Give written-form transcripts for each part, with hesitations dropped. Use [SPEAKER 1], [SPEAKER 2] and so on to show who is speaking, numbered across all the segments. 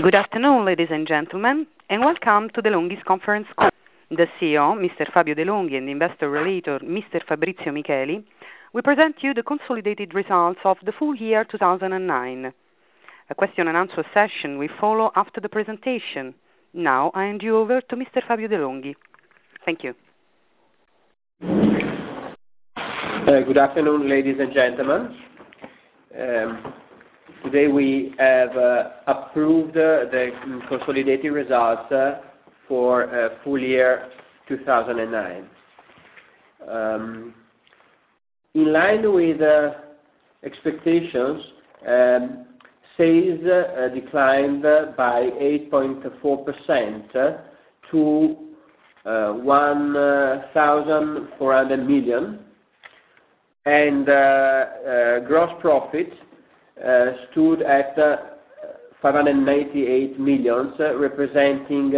[SPEAKER 1] Good afternoon, ladies and gentlemen, and welcome to De'Longhi's conference call. The CEO, Mr. Fabio De'Longhi, and the Investor Relator, Mr. Fabrizio Micheli, will present you the consolidated results of the full year 2009. A question and answer session will follow after the presentation. Now I hand you over to Mr. Fabio De'Longhi. Thank you.
[SPEAKER 2] Good afternoon, ladies and gentlemen. Today we have approved the consolidated results for full year 2009. In line with expectations, sales declined by 8.4% to 1,400 million, and gross profit stood at 598 million, representing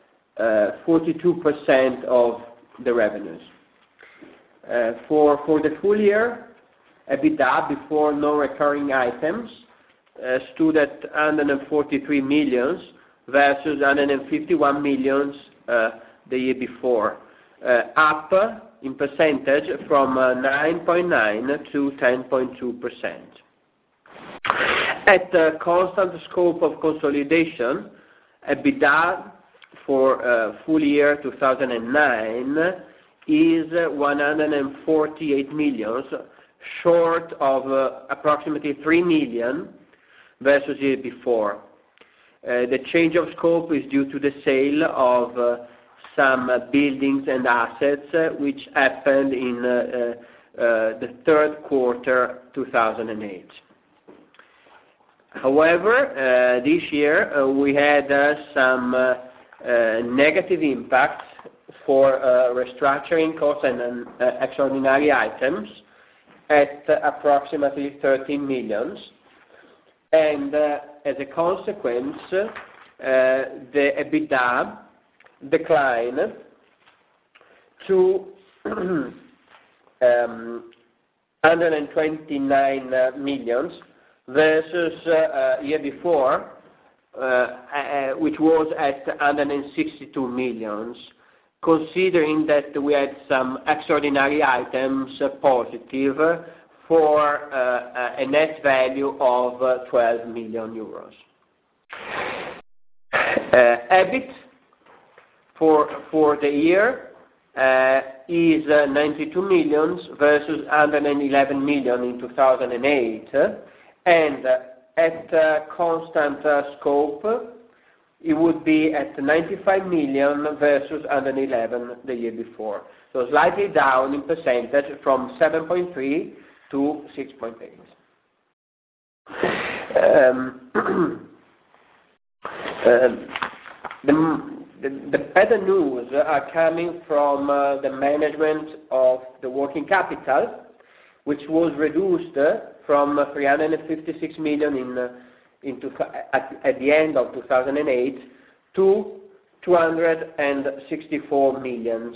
[SPEAKER 2] 42% of the revenues. For the full year, EBITDA before non-recurring items stood at 143 million versus 151 million the year before, up in percentage from 9.9% to 10.2%. At the constant scope of consolidation, EBITDA for full year 2009 is 148 million, short of approximately 3 million versus the year before. The change of scope is due to the sale of some buildings and assets which happened in the third quarter 2008. However, this year we had some negative impacts for restructuring costs and extraordinary items at approximately 13 million, and as a consequence, the EBITDA declined to 129 million versus year before, which was at 162 million, considering that we had some extraordinary items positive for a net value of 12 million euros. EBIT for the year is 92 million versus 111 million in 2008, and at constant scope it would be at 95 million versus 111 the year before, so slightly down in percentage from 7.3 to 6.8. The better news are coming from the management of the working capital, which was reduced from 356 million at the end of 2008 to 264 million.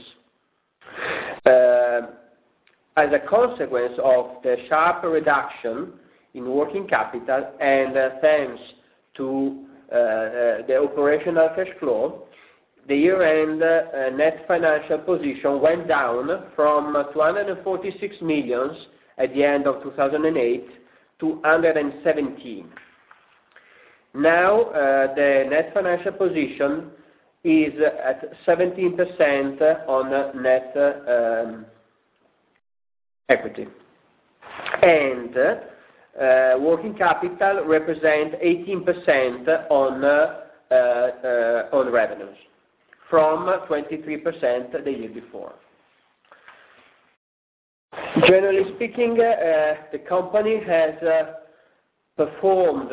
[SPEAKER 2] As a consequence of the sharp reduction in working capital and thanks to the operational cash flow, the year-end net financial position went down from 246 million at the end of 2008 to 117. Now the net financial position is at 17% on net equity, and working capital represents 18% on revenues, from 23% the year before. Generally speaking, the company has performed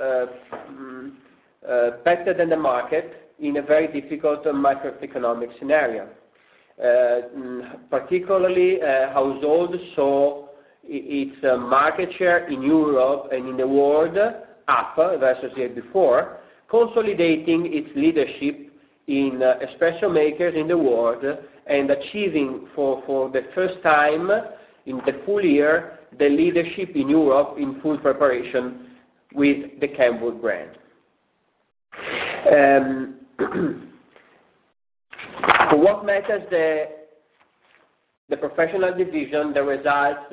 [SPEAKER 2] better than the market in a very difficult macroeconomic scenario. Particularly, households saw its market share in Europe and in the world up versus the year before, consolidating its leadership in espresso makers in the world and achieving for the first time in the full year the leadership in Europe in food preparation with the Kenwood brand. For what matters the professional division, the results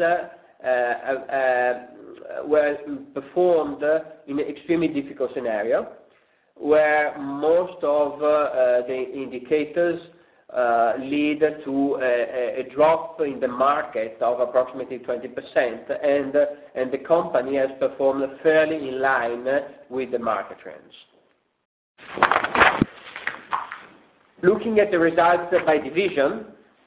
[SPEAKER 2] were performed in an extremely difficult scenario, where most of the indicators lead to a drop in the market of approximately 20%, and the company has performed fairly in line with the market trends. Looking at the results by division,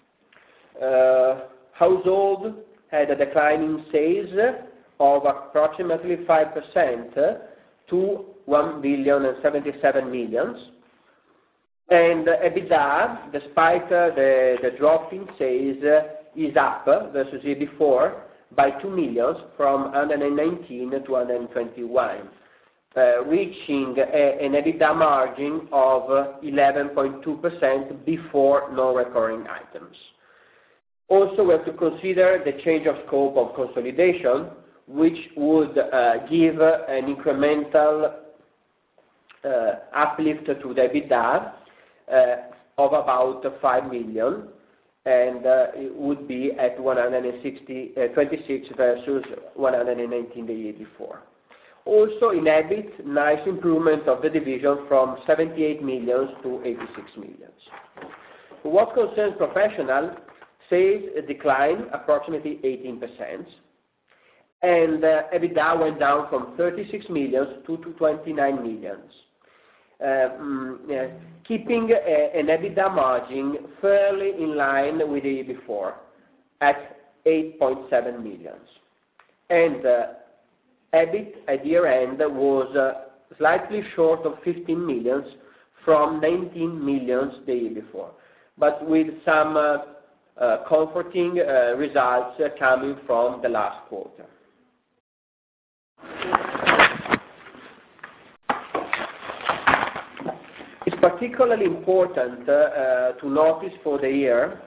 [SPEAKER 2] Household had a decline in sales of approximately 5% to 1,077 million, and EBITDA, despite the drop in sales, is up versus year before by 2 million, from 119 to 121, reaching an EBITDA margin of 11.2% before non-recurring items. Also, we have to consider the change of scope of consolidation, which would give an incremental uplift to the EBITDA of about 5 million, and it would be at 126 versus 119 the year before. Also in EBIT, nice improvement of the division from 78 million to 86 million. For what concerns Professional, sales declined approximately 18%, and EBITDA went down from 36 million to 29 million, keeping an EBITDA margin fairly in line with the year before at 8.7 million. And EBIT at year end was slightly short of 15 million from 19 million the year before, but with some comforting results coming from the last quarter. It's particularly important to notice for the year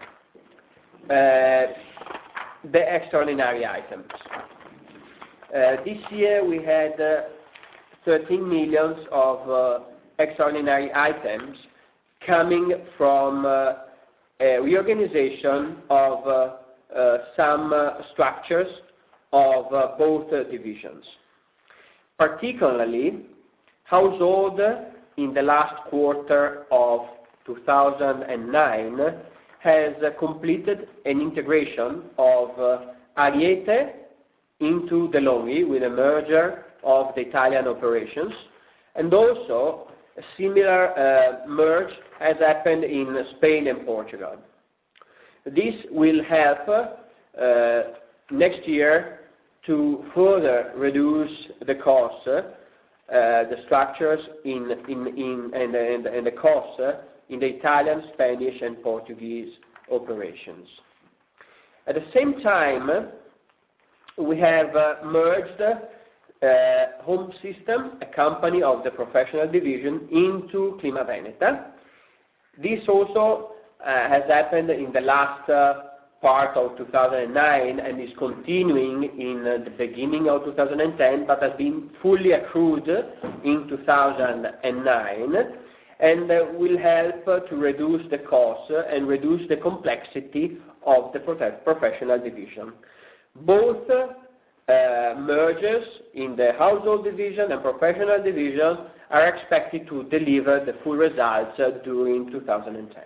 [SPEAKER 2] the extraordinary items. This year we had 13 million of extraordinary items coming from a reorganization of some structures of both divisions. Particularly, Household in the last quarter of 2009 has completed an integration of Ariete into De'Longhi with a merger of the Italian operations, and also a similar merge has happened in Spain and Portugal. This will help next year to further reduce the costs, the structures and the costs in the Italian, Spanish and Portuguese operations. At the same time, we have merged Home System, a company of the Professional division, into Clima Veneta. This also has happened in the last part of 2009 and is continuing in the beginning of 2010, but has been fully accrued in 2009, and will help to reduce the costs and reduce the complexity of the Professional division. Both mergers in the Household division and Professional division are expected to deliver the full results during 2010.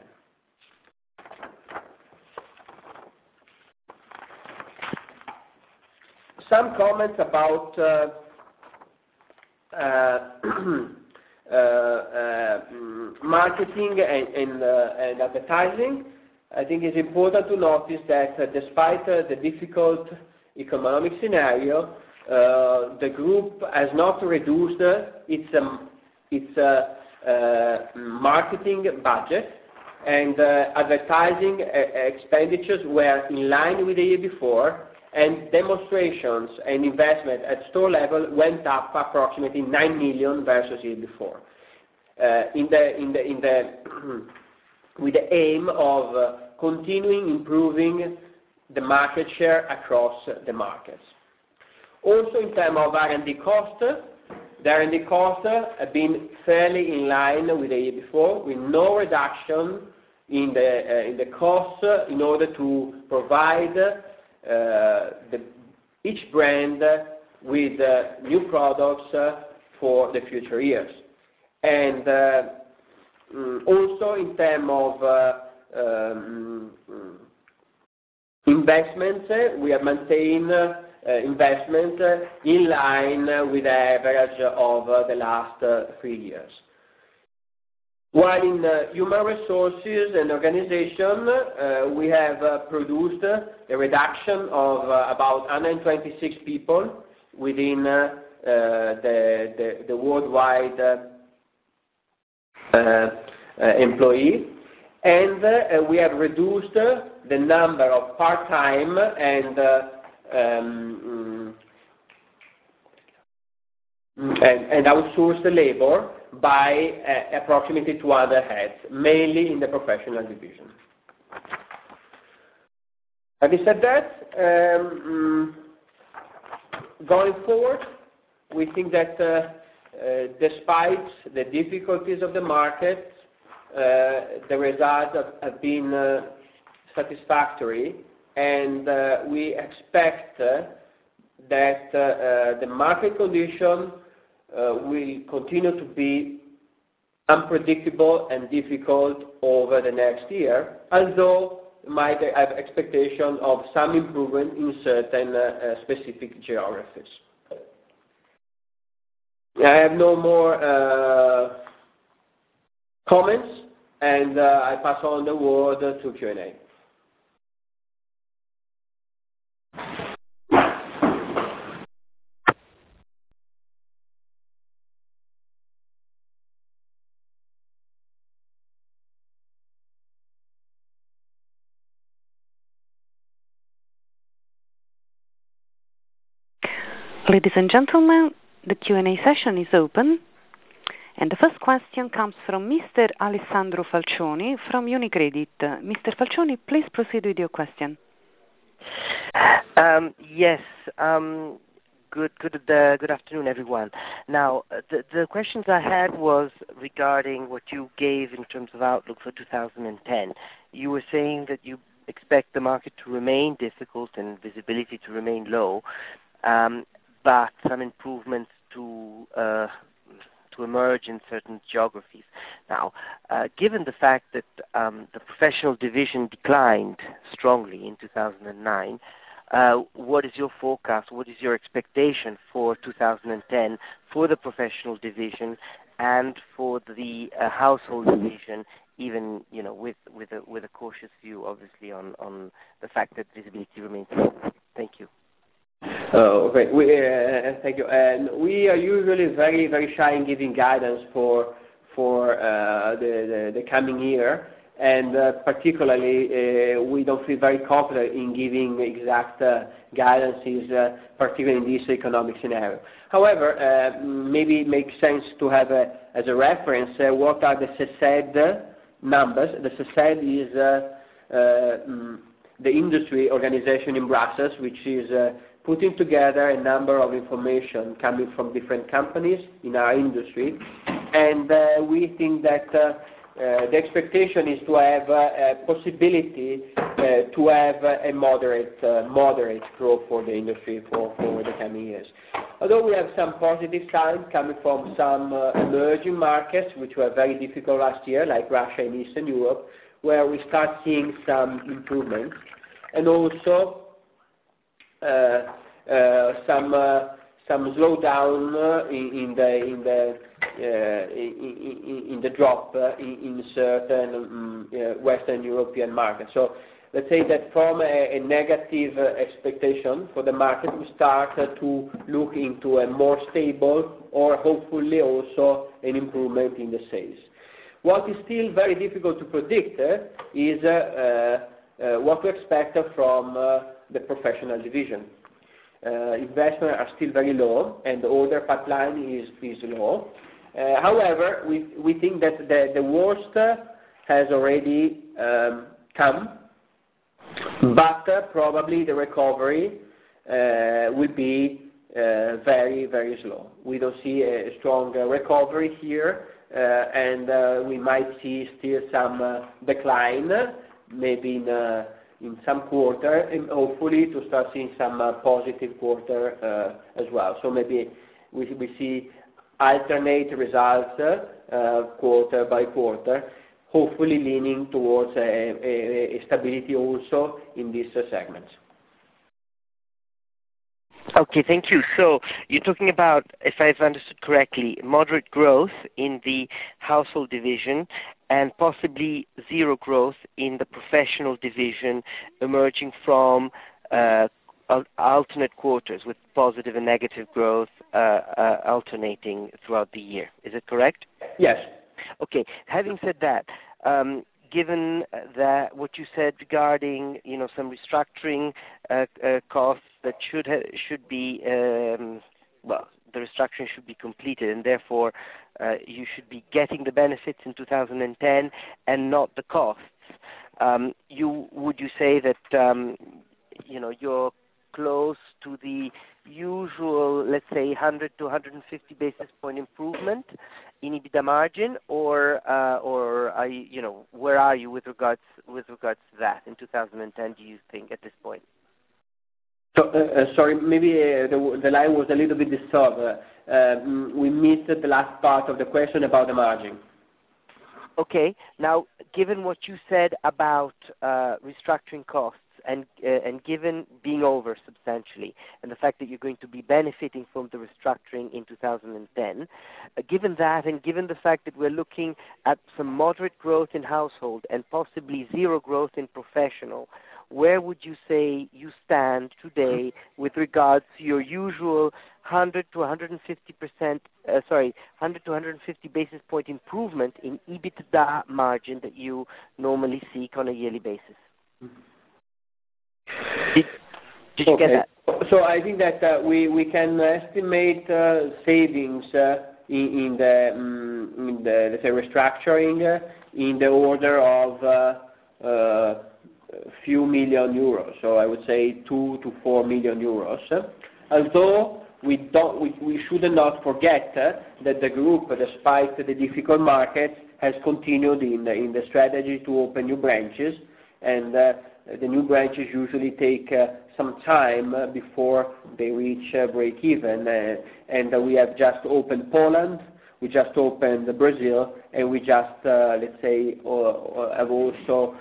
[SPEAKER 2] Some comments about marketing and advertising. I think it's important to notice that despite the difficult economic scenario, the group has not reduced its marketing budget, and advertising expenditures were in line with the year before, and demonstrations and investment at store level went up approximately 9 million versus year before, with the aim of continuing improving the market share across the markets. Also in terms of R&D cost, The R&D costs have been fairly in line with the year before, with no reduction in the costs in order to provide each brand with new products for the future years. And also in terms of investments, we have maintained investment in line with the average of the last 3 years. While in human resources and organization, we have produced a reduction of about 126 people within the worldwide employee, and we have reduced the number of part-time and outsourced labor by approximately 200 heads, mainly in the professional division. Having said that, going forward, we think that despite the difficulties of the market, the results have been satisfactory, and we expect that the market condition will continue to be unpredictable and difficult over the next year, although we might have expectation of some improvement in certain specific geographies. I have no more comments, and I pass on the word to Q&A.
[SPEAKER 1] Ladies and gentlemen, the Q&A session is open, and the first question comes from Mr. Alessandro Falcioni from Unicredit. Mr. Falcioni, please proceed with your question.
[SPEAKER 3] Yes. Good afternoon, everyone. Now, the questions I had was regarding what you gave in terms of outlook for 2010. You were saying that you expect the market to remain difficult and visibility to remain low, but some improvements to emerge in certain geographies. Now, given the fact that the professional division declined strongly in 2009, what is your forecast? What is your expectation for 2010 for the professional division and for the household division? Even with a cautious view, obviously, on the fact that visibility remains low. Thank you.
[SPEAKER 2] Okay. Thank you. And we are usually very, very shy in giving guidance for the coming year, and particularly we don't feel very confident in giving exact guidances, particularly in this economic scenario. However, maybe it makes sense to have as a reference what are the CESED numbers. The CESED is the industry organization in Brussels, which is putting together a number of information coming from different companies in our industry, and we think that the expectation is to have a possibility to have a moderate growth for the industry for the coming years. Although we have some positive signs coming from some emerging markets, which were very difficult last year, like Russia and Eastern Europe, where we start seeing some improvements, and also some slowdown in the drop in certain Western European markets. So let's say that from a negative expectation for the market, we start to look into a more stable or hopefully also an improvement in the sales. What is still very difficult to predict is what to expect from the professional division. Investments are still very low, and the order pipeline is low. However, we think that the worst has already come, but probably the recovery will be very, very slow. We don't see a strong recovery here, and we might see still some decline, maybe in some quarter, and hopefully to start seeing some positive quarter as well. So maybe we see alternate results quarter by quarter, hopefully leaning towards a stability also in these segments.
[SPEAKER 3] Okay, thank you. So you're talking about, if I've understood correctly, moderate growth in the household division and possibly zero growth in the professional division, emerging from alternate quarters with positive and negative growth alternating throughout the year. Is it correct?
[SPEAKER 2] Yes.
[SPEAKER 3] Okay. Having said that, given that what you said regarding some restructuring costs that should be the restructuring should be completed, and therefore you should be getting the benefits in 2010 and not the costs. Would you say that you're close to the usual, let's say, 100 to 150 basis point improvement in EBITDA margin, or are you, where are you with regards to that in 2010? Do you think at this point?
[SPEAKER 2] So, sorry, maybe the line was a little bit disturbed. We missed the last part of the question about the margin.
[SPEAKER 3] Okay. Now, given what you said about restructuring costs and given being over substantially, and the fact that you're going to be benefiting from the restructuring in 2010, given that and given the fact that we're looking at some moderate growth in household and possibly zero growth in professional, where would you say you stand today with regards to your usual 100 to 150 basis point improvement in EBITDA margin that you normally seek on a yearly basis? Did you get that?
[SPEAKER 2] So I think that we can estimate savings in the let's say restructuring in the order of few million euros. So I would say 2 to 4 million euros. Although we should not forget that the group, despite the difficult market, has continued in the strategy to open new branches, and the new branches usually take some time before they reach break even. And we have just opened Poland, we just opened Brazil, and we just let's say have also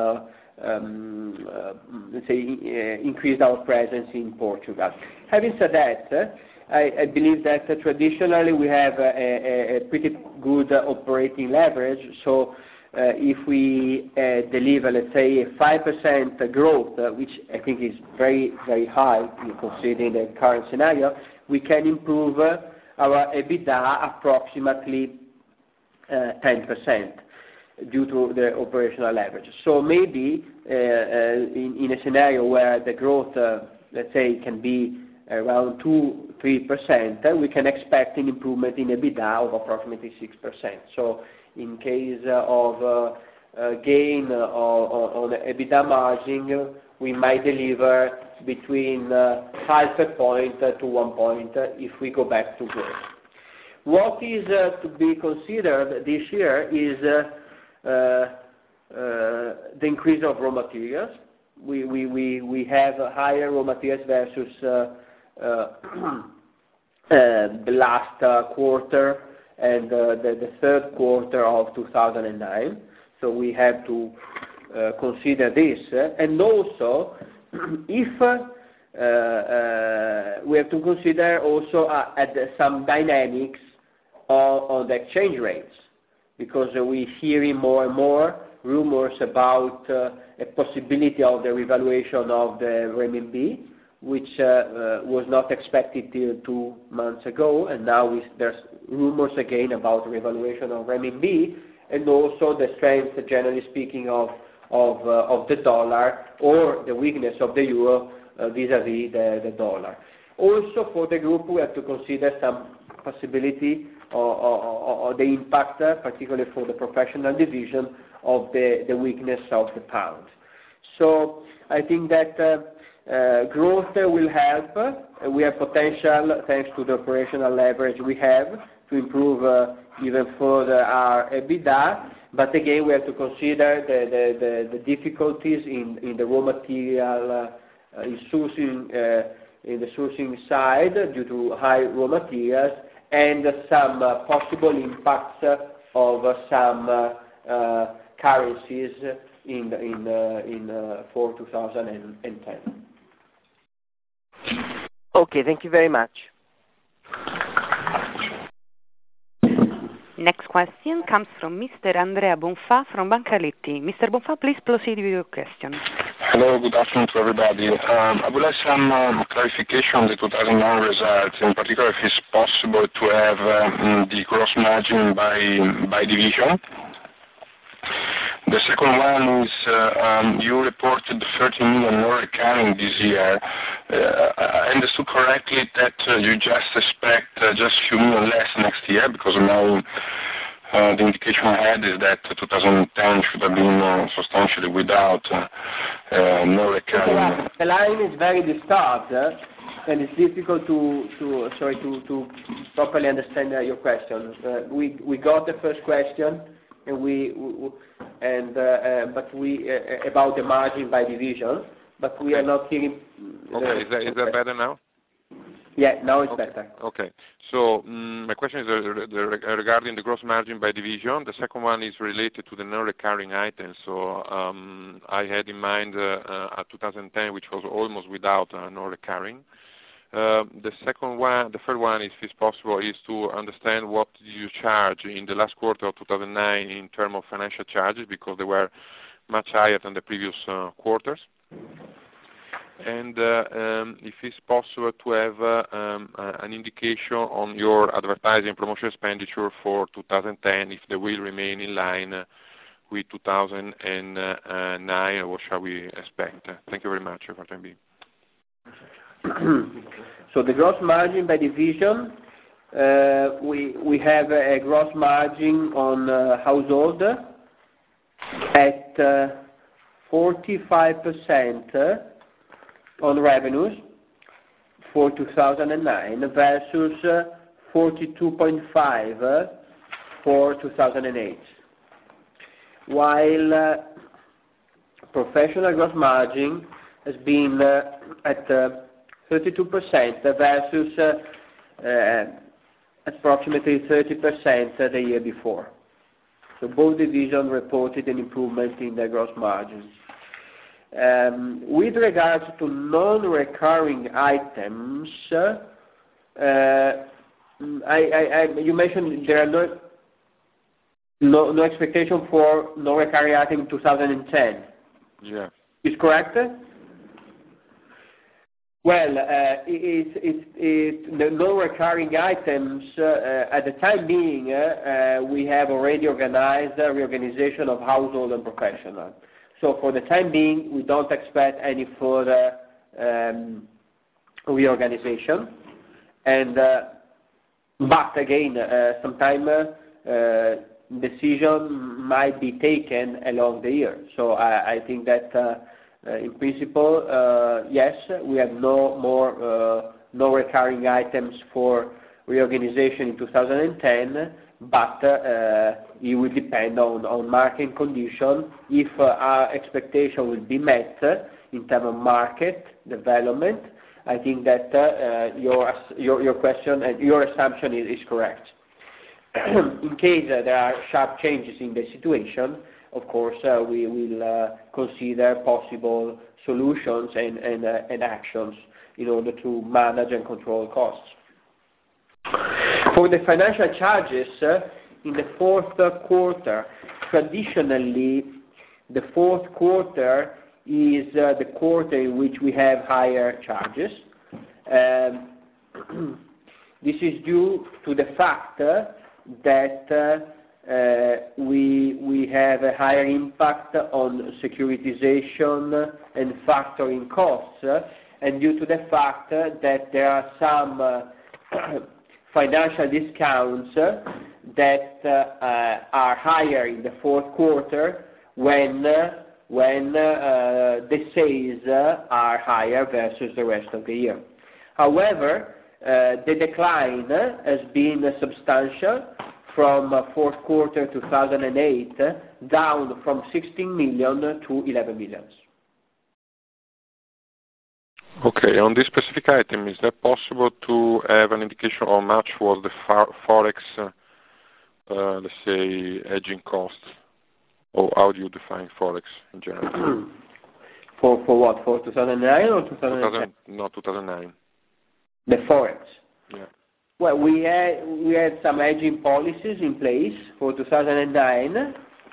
[SPEAKER 2] let's say increased our presence in Portugal. Having said that, I believe that traditionally we have a pretty good operating leverage. So if we deliver, let's say, a 5% growth, which I think is very, very high considering the current scenario, we can improve our EBITDA approximately 10%. Due to the operational leverage. So maybe in a scenario where the growth, let's say, can be around 2-3%, we can expect an improvement in EBITDA of approximately 6%. So in case of gain on EBITDA margin, we might deliver between half a point to 1 point if we go back to growth. What is to be considered this year is the increase of raw materials. We have higher raw materials versus the last quarter and the third quarter of 2009. So we have to consider this, and also if we have to consider also at some dynamics on the exchange rates, because we're hearing more and more rumors about a possibility of the revaluation of the renminbi, which was not expected till 2 months ago, and now there's rumors again about the revaluation of renminbi, and also the strength, generally speaking, of the dollar, or the weakness of the euro vis-à-vis the dollar. Also for the group, we have to consider some possibility or the impact, particularly for the professional division, of the weakness of the pound. So I think that Growth will help. We have potential, thanks to the operational leverage we have, to improve even further our EBITDA. But again, we have to consider the difficulties in the raw material in the sourcing side due to high raw materials, and some possible impacts of some currencies for 2010.
[SPEAKER 3] Okay, thank you very much.
[SPEAKER 1] Next question comes from Mr. Andrea Bonfà from Banca Aletti. Mr. Bonfà, please proceed with your question.
[SPEAKER 4] Hello, good afternoon to everybody. I would like some clarification on the 2009 results, in particular if it's possible to have the gross margin by division. The second one is you reported 30 million more recurring this year. I understood correctly that you just expect just a few million less next year, because now the indication I had is that 2010 should have been substantially without no recurring.
[SPEAKER 2] The line is very distorted, and it's difficult to properly understand your question. We got the first question, and about the margin by division, but we are not hearing.
[SPEAKER 5] Okay, is that better now?
[SPEAKER 2] Yeah, now it's better.
[SPEAKER 5] Okay, so my question is regarding the gross margin by division. The second one is related to the non-recurring items. So I had in mind 2010, which was almost without non-recurring. The third one, if it's possible, is to understand what you charge in the last quarter of 2009 in terms of financial charges, because they were much higher than the previous quarters. And if it's possible to have an indication on your advertising promotion expenditure for 2010, if they will remain in line with 2009, or what shall we expect? Thank you very much for the time being.
[SPEAKER 2] So the gross margin by division, we have a gross margin on household at 45% on revenues for 2009 versus 42.5% for 2008. While professional gross margin has been at 32% versus approximately 30% the year before. So both divisions reported an improvement in their gross margins. With regards to non-recurring items, you mentioned there are no expectation for non-recurring item in 2010.
[SPEAKER 5] Yeah.
[SPEAKER 2] Is correct? Well, the non-recurring items, at the time being, we have already organized a reorganization of household and professional. So for the time being, we don't expect any further reorganization. But again, sometime decision might be taken along the year. So I think that in principle, yes, we have no recurring items for reorganization in 2010, but it will depend on market condition. If our expectation will be met in terms of market development, I think that your question and your assumption is correct. In case there are sharp changes in the situation, of course, we will consider possible solutions and actions in order to manage and control costs. For the financial charges, in the fourth quarter, traditionally, the fourth quarter is the quarter in which we have higher charges. This is due to the fact that we have a higher impact on securitization and factoring costs, and due to the fact that there are some financial discounts that are higher in the fourth quarter when when the sales are higher versus the rest of the year. However, the decline has been substantial from fourth quarter 2008, down from 16 million to 11 million.
[SPEAKER 5] Okay, on this specific item, is that possible to have an indication how much was the forex, let's say, hedging cost? Or how do you define forex in general?
[SPEAKER 2] For what? For 2009 or 2010?
[SPEAKER 5] No, 2009.
[SPEAKER 2] The forex.
[SPEAKER 5] Yeah.
[SPEAKER 2] Well, we had some hedging policies in place for 2009,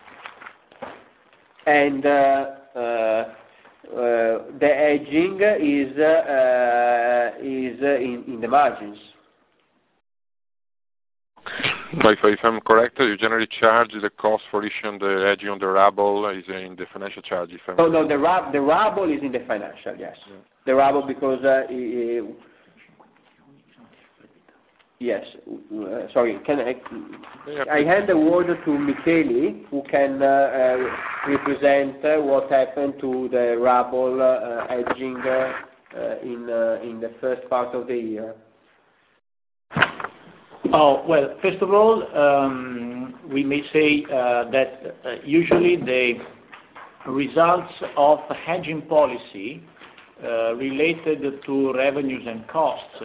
[SPEAKER 2] and the hedging is in the margins.
[SPEAKER 5] But if I'm correct, you generally charge the cost for issuing the hedging on the ruble is in the financial charge.
[SPEAKER 2] No, the ruble is in the financial, yes. Yeah. The ruble because yes. Sorry. I hand the word to Michele, who can represent what happened to the ruble hedging in the first part of the year.
[SPEAKER 6] Oh, well, first of all, we may say that usually the results of hedging policy related to revenues and costs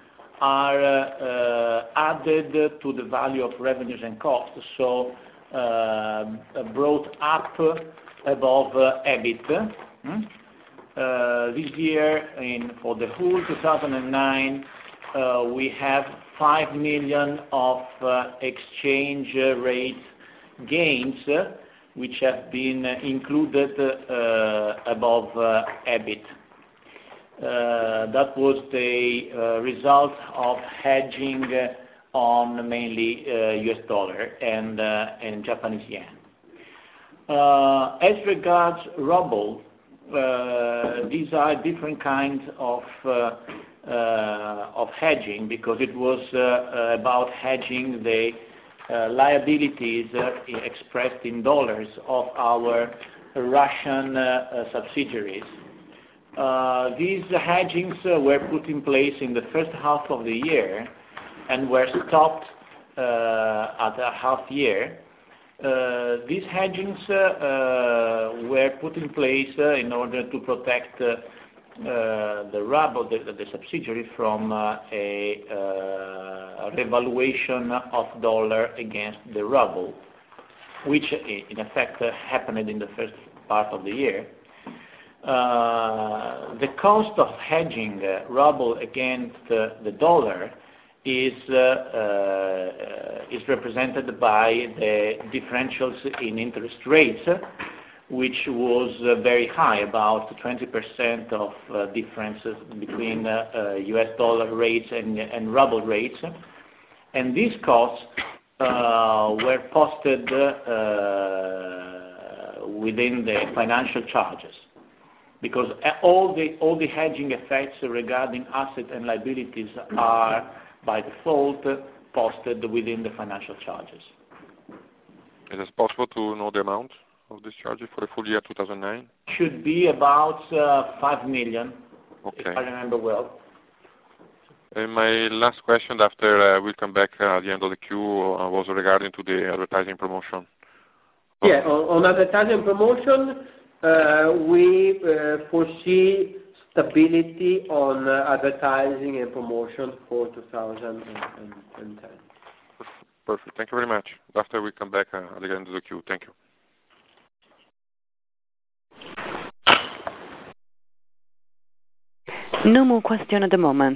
[SPEAKER 6] are added to the value of revenues and costs, so brought up above EBIT. This year, for the whole 2009, we have 5 million of exchange rate gains, which have been included above EBIT. That was the result of hedging on mainly US dollar and Japanese yen. As regards ruble, these are different kinds of hedging, because it was about hedging the liabilities expressed in dollars of our Russian subsidiaries. These hedgings were put in place in the first half of the year and were stopped at a half year. These hedgings were put in place in order to protect the ruble, the subsidiary, from a revaluation of dollar against the ruble, which in effect happened in the first part of the year. The cost of hedging ruble against the dollar is represented by the differentials in interest rates, which was very high, about 20% of differences between US dollar rates and ruble rates. And these costs were posted within the financial charges, because all the hedging effects regarding assets and liabilities are by default posted within the financial charges.
[SPEAKER 5] Is it possible to know the amount of this charge for the full year 2009?
[SPEAKER 6] Should be about 5 million,
[SPEAKER 5] okay,
[SPEAKER 6] if I remember well.
[SPEAKER 5] And my last question, after we come back at the end of the queue, was regarding to the advertising promotion.
[SPEAKER 2] Yeah, on advertising promotion, we foresee stability on advertising and promotion for 2010.
[SPEAKER 5] Perfect. Thank you very much. After we come back at the end of the queue. Thank you.
[SPEAKER 1] No more question at the moment.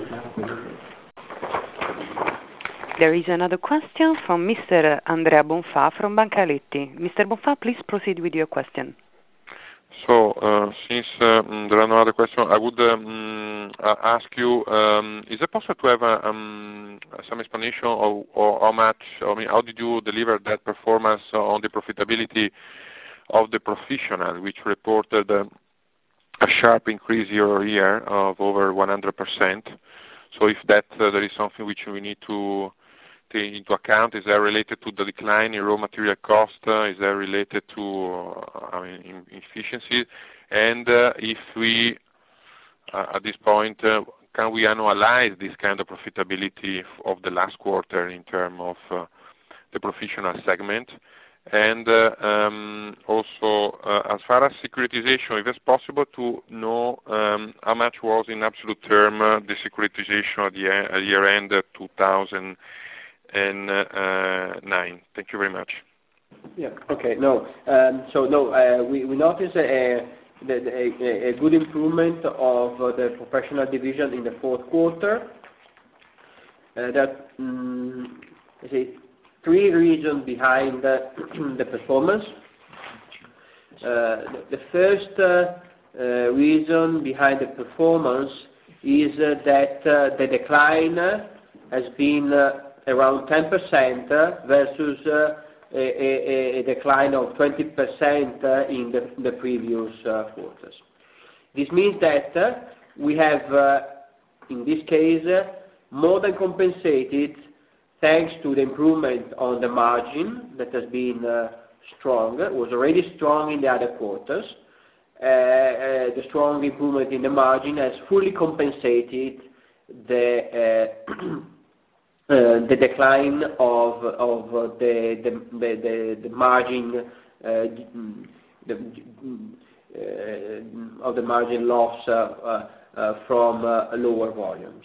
[SPEAKER 1] There is another question from Mr. Andrea Bonfà from Banca Aletti. Mr. Bonfà, please proceed with your question.
[SPEAKER 5] So, since there are no other questions, I would ask you, is it possible to have some explanation of how much, how did you deliver that performance on the profitability of the professional, which reported a sharp increase year-over-year of over 100%. So if that there is something which we need to into account? Is that related to the decline in raw material cost? Is that related to efficiency? And if we, at this point, can we analyze this kind of profitability of the last quarter in terms of the professional segment? And also, as far as securitization, if it's possible to know how much was in absolute term the securitization at the year-end 2009. Thank you very much.
[SPEAKER 2] Yeah. Okay. No. We noticed a good improvement of the professional division in the fourth quarter. Three reasons behind the performance. The first reason behind the performance is that the decline has been around 10% versus a decline of 20% in the previous quarters. This means that we have, in this case, more than compensated, thanks to the improvement on the margin that has been strong. It was already strong in the other quarters. The strong improvement in the margin has fully compensated the decline of the margin of the margin loss from lower volumes.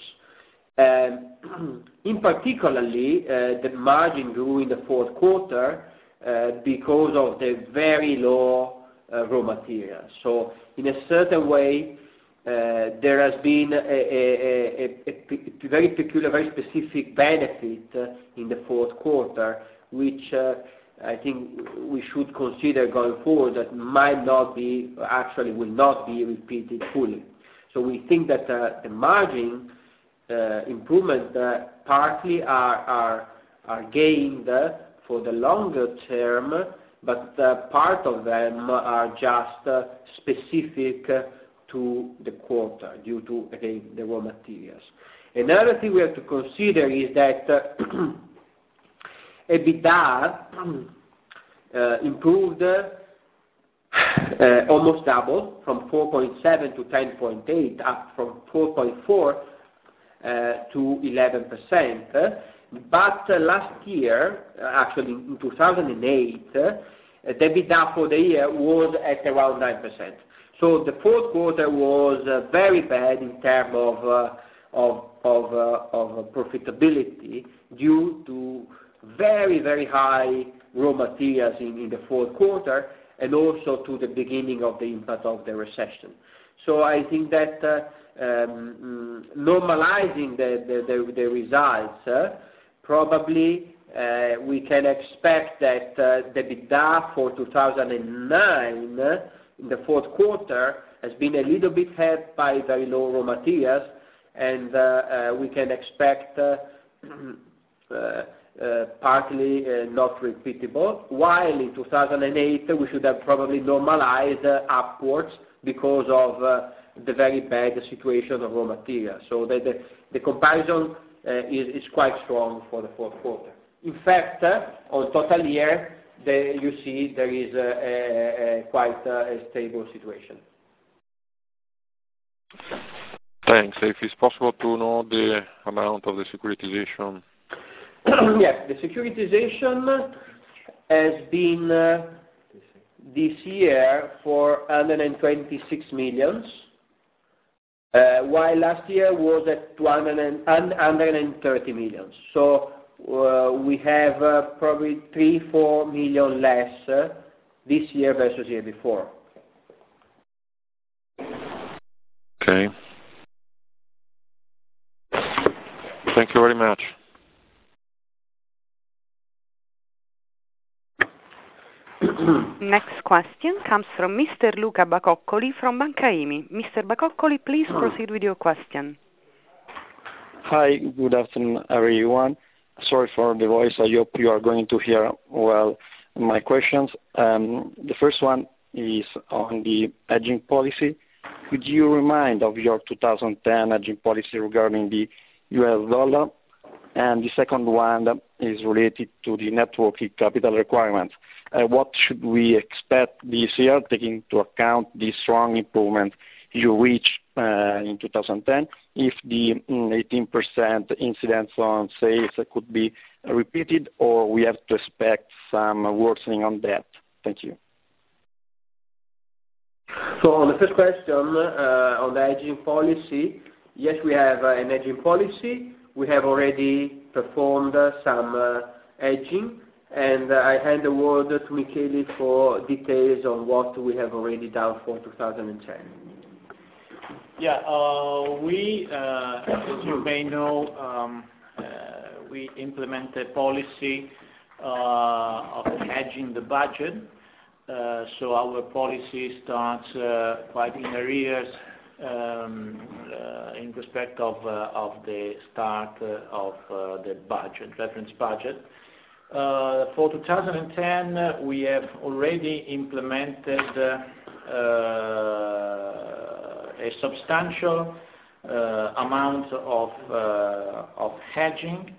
[SPEAKER 2] In particularly, the margin grew in the fourth quarter because of the very low raw materials. So in a certain way, there has been a very peculiar, very specific benefit in the fourth quarter, which I think we should consider going forward, that might not be, actually will not be repeated fully. So we think that the margin improvement partly are gained for the longer term, but part of them are just specific to the quarter due to, again, the raw materials. Another thing we have to consider is that EBITDA improved almost double, from 4.7 to 10.8, up from 4.4 to 11%. But last year, actually in 2008, the EBITDA for the year was at around 9%. So the fourth quarter was very bad in terms of profitability due to very, very high raw materials in the fourth quarter, and also to the beginning of the impact of the recession. So I think that normalizing the results, probably we can expect that the EBITDA for 2009 in the fourth quarter has been a little bit helped by very low raw materials, and we can expect partly not repeatable, while in 2008 we should have probably normalized upwards because of the very bad situation of raw materials. So the comparison is quite strong for the fourth quarter. In fact, on total year, you see there is quite a stable situation.
[SPEAKER 5] Thanks. If it's possible to know the amount of the securitization.
[SPEAKER 2] Yes, the securitization has been this year for 126 million, while last year was at 130 million. So we have probably 3-4 million less this year versus year before.
[SPEAKER 5] Okay. Thank you very much.
[SPEAKER 1] Next question comes from Mr. Luca Bacoccoli from Banca IMI. Mr. Bacoccoli, please proceed with your question.
[SPEAKER 7] Hi, good afternoon, everyone. Sorry for the voice. I hope you are going to hear well my questions. The first one is on the hedging policy. Could you remind of your 2010 hedging policy regarding the US dollar? And the second one is related to the net working capital requirements. What should we expect this year, taking into account the strong improvement you reached in 2010, if the 18% incidence on sales could be repeated, or we have to expect some worsening on that? Thank you.
[SPEAKER 2] So on the first question, on the hedging policy, yes, we have an hedging policy. We have already performed some hedging, and I hand the word to Michele for details on what we have already done for 2010.
[SPEAKER 6] Yeah, as you may know, we implement a policy of hedging the budget. So our policy starts quite in arrears in respect of the start of the budget, reference budget. For 2010, we have already implemented a substantial amount of hedging,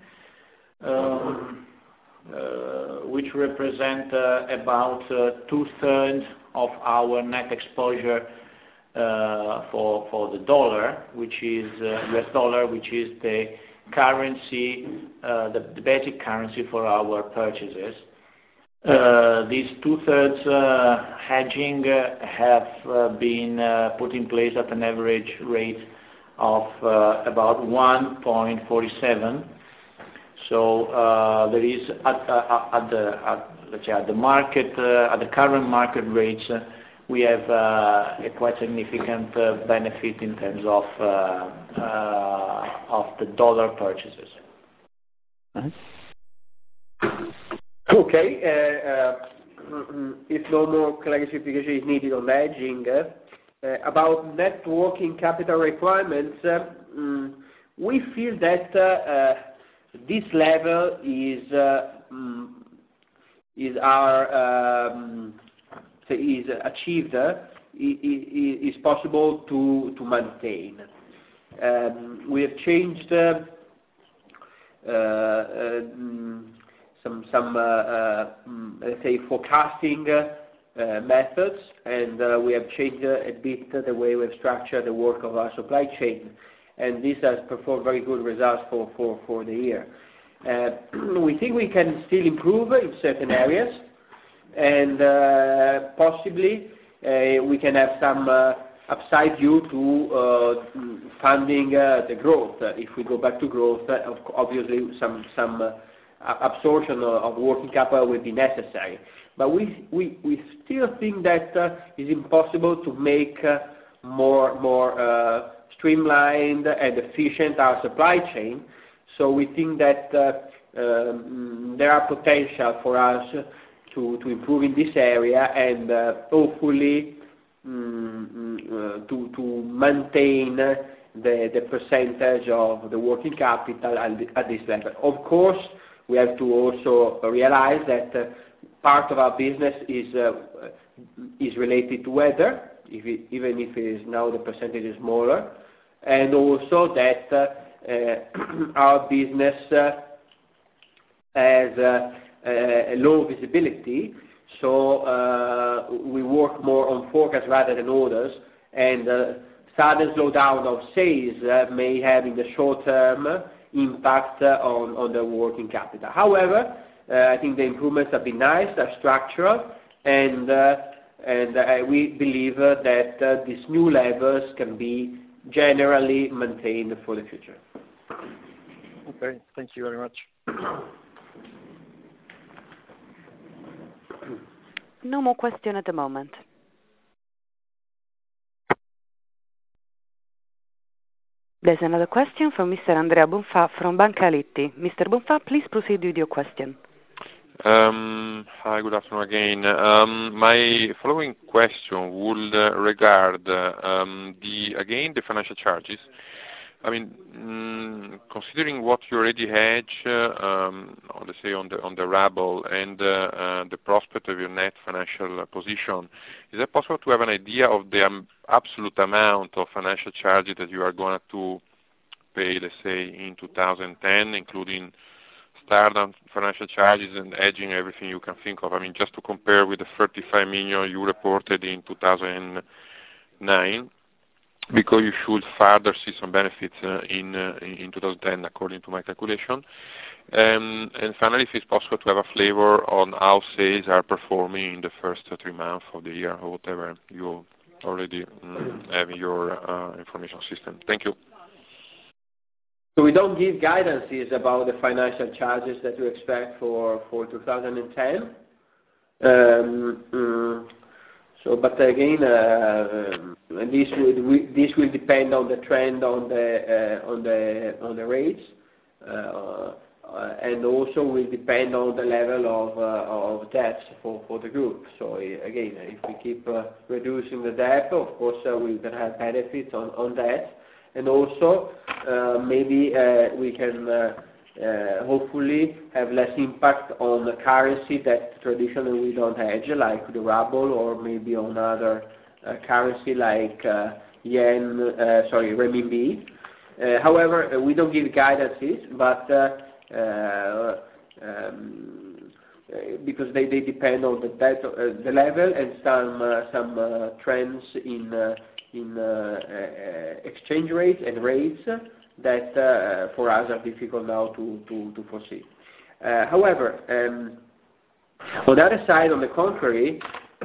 [SPEAKER 6] which represent about 2/3 of our net exposure for the dollar, which is US dollar, which is the currency, the basic currency for our purchases. These 2/3 hedging have been put in place at an average rate of about 1.47. So there is at the current market rates, we have a quite significant benefit in terms of the dollar purchases.
[SPEAKER 2] Okay. If no more clarification is needed on hedging, about net working capital requirements, we feel that this level is achieved, is possible to maintain. We have changed some let's say forecasting methods, and we have changed a bit the way we've structured the work of our supply chain, and this has performed very good results for the year. We think we can still improve in certain areas, and possibly we can have some upside due to funding the growth. If we go back to growth, obviously some absorption of working capital will be necessary. But we still think that it's impossible to make more streamlined and efficient our supply chain. So we think that there are potential for us to improve in this area, and hopefully to maintain the percentage of the working capital at this level. Of course, we have to also realize that part of our business is related to weather, even if it is now the percentage is smaller, and also that our business has a low visibility, so we work more on forecast rather than orders, and sudden slowdown of sales may have in the short term impact on the working capital. However, I think the improvements have been nice, are structural, and we believe that these new levels can be generally maintained for the future.
[SPEAKER 7] Okay, thank you very much.
[SPEAKER 1] No more question at the moment. There's another question from Mr. Andrea Bonfà from Banca Aletti. Mr. Bonfà, please proceed with your question.
[SPEAKER 5] Hi, good afternoon again. My following question would regard the financial charges. I mean, considering what you already hedge, let's say on the ruble and the prospect of your net financial position, is it possible to have an idea of the absolute amount of financial charges that you are going to pay, let's say, in 2010, including standard financial charges and hedging, everything you can think of. I mean, just to compare with the 35 million you reported in 2009, because you should further see some benefits in 2010, according to my calculation. And finally, if it's possible to have a flavor on how sales are performing in the first 3 months of the year, or whatever you already have in your information system. Thank you.
[SPEAKER 2] So we don't give guidances about the financial charges that we expect for 2010. But again, this will depend on the trend on the rates, and also will depend on the level of debt for the group. So again, if we keep reducing the debt, of course we're going to have benefits on that, and also maybe we can hopefully have less impact on the currency that traditionally we don't hedge, like the ruble, or maybe on other currency like renminbi. However, we don't give guidances, but because they depend on the debt, the level, and some trends in exchange rates and rates that for us are difficult now to foresee. However, on the other side, on the contrary,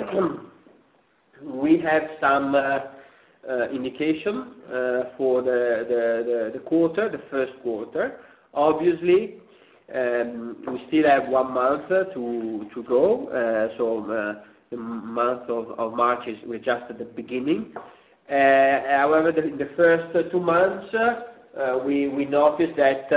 [SPEAKER 2] we have some indication for the quarter, the first quarter. Obviously, we still have 1 month to go, so the month of March we're just at the beginning. However, in the first 2 months, we noticed that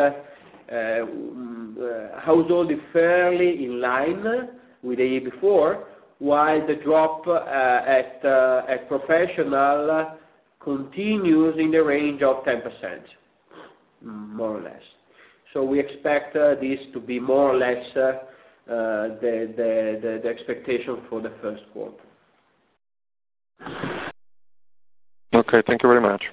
[SPEAKER 2] household is fairly in line with the year before, while the drop at professional continues in the range of 10%, more or less. So we expect this to be more or less the expectation for the first quarter.
[SPEAKER 5] Okay, thank you very much.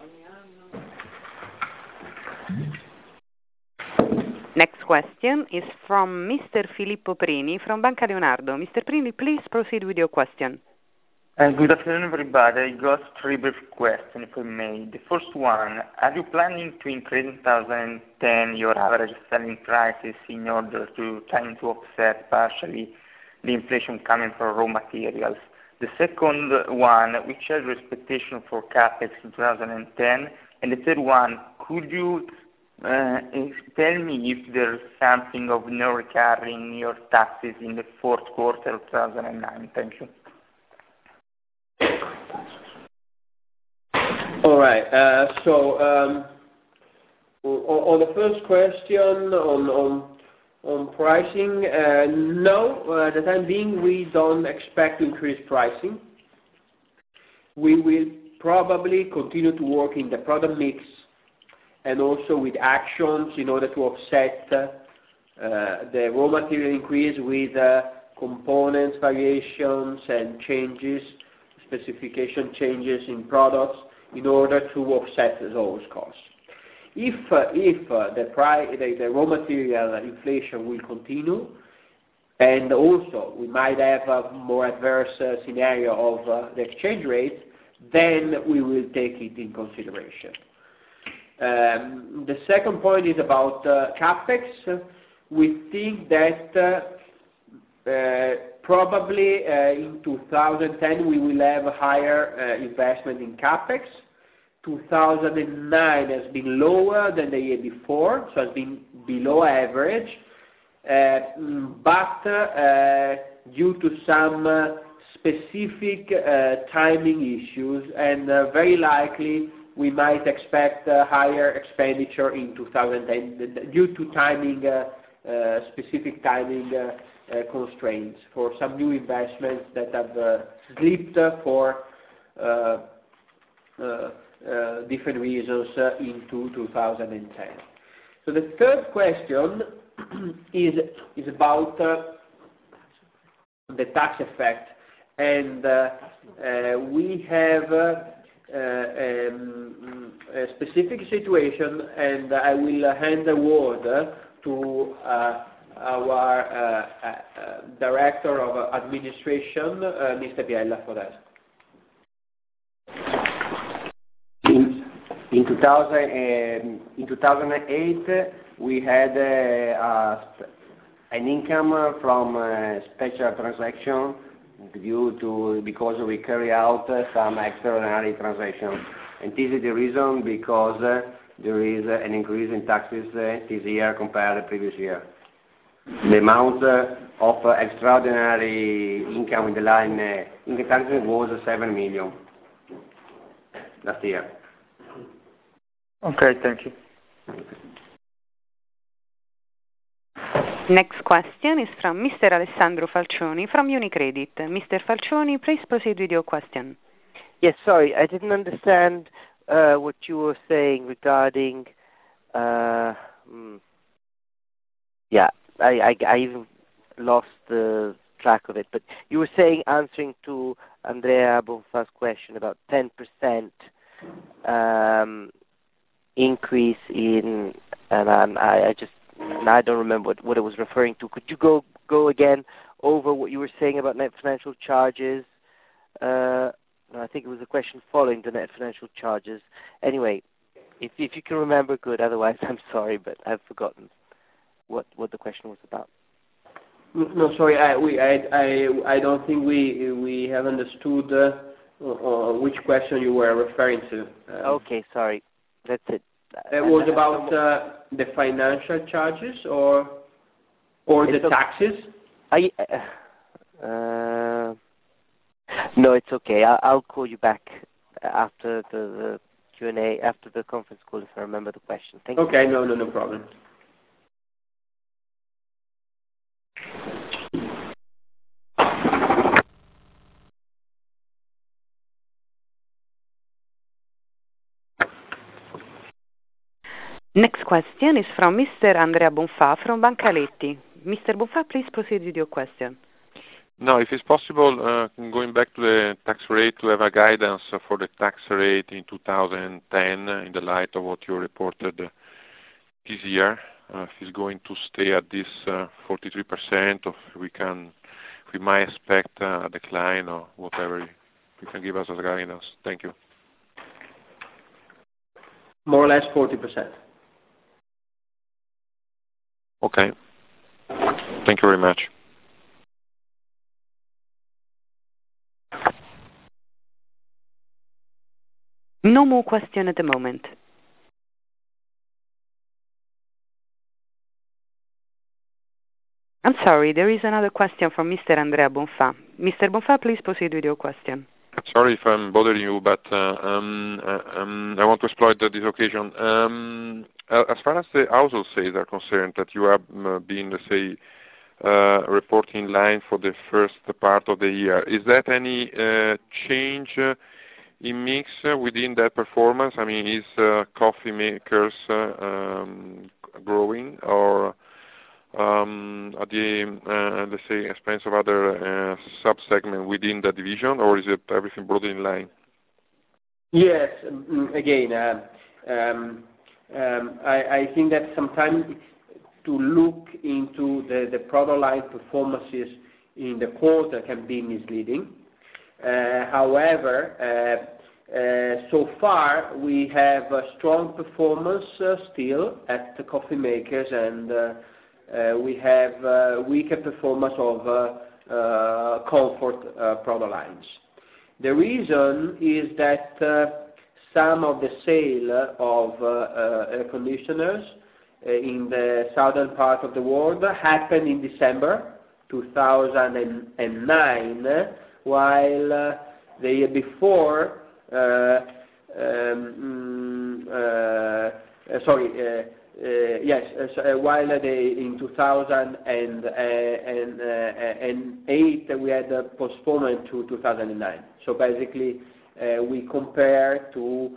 [SPEAKER 1] Next question is from Mr. Filippo Prini from Banca Leonardo. Mr. Prini, please proceed with your question.
[SPEAKER 8] Good afternoon, everybody. I got 3 brief questions, if I may. The first one, are you planning to increase in 2010 your average selling prices in order to try to offset partially the inflation coming from raw materials? The second one, which is your expectation for CapEx in 2010? And the third one, could you tell me if there's something of no recurring in your taxes in the fourth quarter of 2009? Thank you.
[SPEAKER 2] All right. So on the first question on pricing, no, at the time being we don't expect to increase pricing. We will probably continue to work in the product mix and also with actions in order to offset the raw material increase with components variations and changes, specification changes in products, in order to offset those costs. If the raw material inflation will continue, and also we might have a more adverse scenario of the exchange rate, then we will take it in consideration. The second point is about CapEx. We think that probably in 2010 we will have a higher investment in CapEx. 2009 has been lower than the year before, so has been below average, but due to some specific timing issues, and very likely we might expect higher expenditure in 2010 due to timing, specific timing constraints for some new investments that have slipped for different reasons into 2010. So the third question is about the tax effect, and we have a specific situation, and I will hand the word to our Director of Administration, Mr. Biella, for that.
[SPEAKER 9] In 2008, we had an income from special transaction because we carry out some extraordinary transactions. And this is the reason because there is an increase in taxes this year compared to the previous year. The amount of extraordinary income in the line income taxes was 7 million last year.
[SPEAKER 8] Okay, thank you.
[SPEAKER 1] Next question is from Mr. Alessandro Falcioni from Unicredit. Mr. Falcioni, please proceed with your question.
[SPEAKER 3] Yes, sorry, I didn't understand what you were saying regarding. I even lost the track of it. But you were saying, answering to Andrea Bonfa's question about 10% increase in, and I don't remember what it was referring to. Could you go again over what you were saying about net financial charges? I think it was a question following the net financial charges. Anyway, if you can remember, good. Otherwise, I'm sorry, but I've forgotten what the question was about.
[SPEAKER 2] No, sorry. I don't think we have understood which question you were referring to.
[SPEAKER 3] Okay, sorry. That's it.
[SPEAKER 2] It was about the financial charges or the taxes?
[SPEAKER 3] No, it's okay. I'll call you back after the Q&A, after the conference call, if I remember the question. Thank you.
[SPEAKER 2] Okay, no problem.
[SPEAKER 1] Next question is from Mr. Andrea Bonfa from Banca Aletti. Mr. Bonfa, please proceed with your question.
[SPEAKER 5] No, if it's possible, going back to the tax rate, to have a guidance for the tax rate in 2010 in the light of what you reported this year, if it's going to stay at this 43%, or we might expect a decline or whatever you can give us as guidance. Thank you.
[SPEAKER 2] More or less 40%.
[SPEAKER 5] Okay. Thank you very much.
[SPEAKER 1] No more question at the moment. I'm sorry, there is another question from Mr. Andrea Bonfa. Mr. Bonfa, please proceed with your question.
[SPEAKER 5] Sorry if I'm bothering you, but I want to exploit this occasion. As far as the household sales are concerned, that you have been, let's say, reporting line for the first part of the year, is that any change in mix within that performance? I mean, is coffee makers growing, or at the let's say, expense of other sub-segment within the division, or is it everything broadly in line?
[SPEAKER 2] Yes. Again, I think that sometimes to look into the product line performances in the quarter can be misleading. However, so far we have a strong performance still at the coffee makers, and we have weaker performance of comfort product lines. The reason is that some of the sale of air conditioners in the southern part of the world happened in December 2009, while the year before, while in 2008 we had a postponement to 2009. So basically, we compare to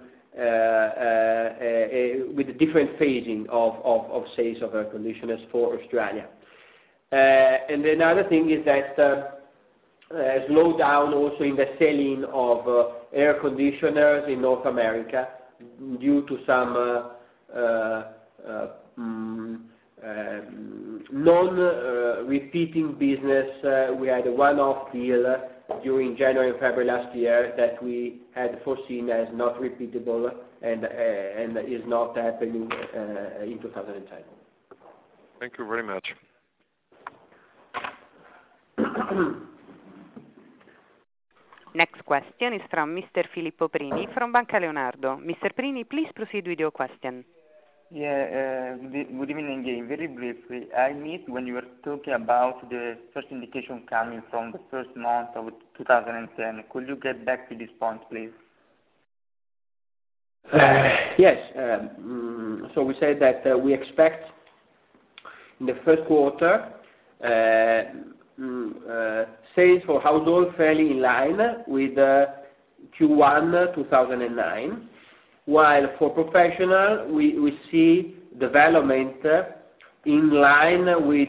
[SPEAKER 2] with a different phasing of sales of air conditioners for Australia. And another thing is that slow down also in the selling of air conditioners in North America due to some non-repeating business. We had a one-off deal during January and February last year that we had foreseen as not repeatable and is not happening in 2010.
[SPEAKER 5] Thank you very much.
[SPEAKER 1] Next question is from Mr. Filippo Prini from Banca Leonardo. Mr. Prini, please proceed with your question.
[SPEAKER 8] Yeah, good evening again. Very briefly, I missed when you were talking about the first indication coming from the first month of 2010. Could you get back to this point, please?
[SPEAKER 2] Yes. So we said that we expect in the first quarter sales for household fairly in line with Q1 2009, while for professional we see development in line with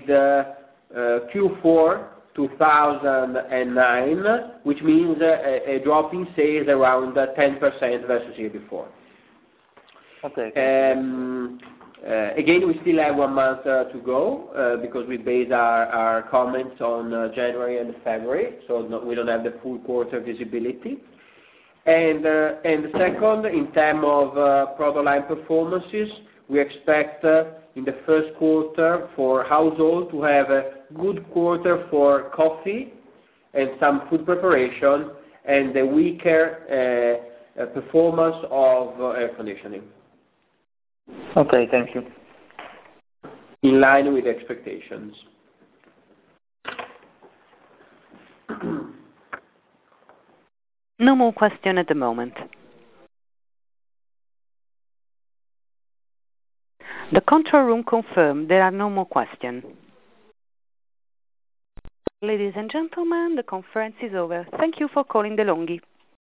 [SPEAKER 2] Q4 2009, which means a drop in sales around 10% versus year before.
[SPEAKER 8] Okay.
[SPEAKER 2] Again, we still have 1 month to go because we base our comments on January and February, so we don't have the full quarter visibility. And second, in terms of product line performances, we expect in the first quarter for household to have a good quarter for coffee and some food preparation, and a weaker performance of air conditioning.
[SPEAKER 8] Okay, thank you.
[SPEAKER 2] In line with expectations.
[SPEAKER 1] No more question at the moment. The control room confirmed there are no more questions. Ladies and gentlemen, the conference is over. Thank you for calling DeLonghi.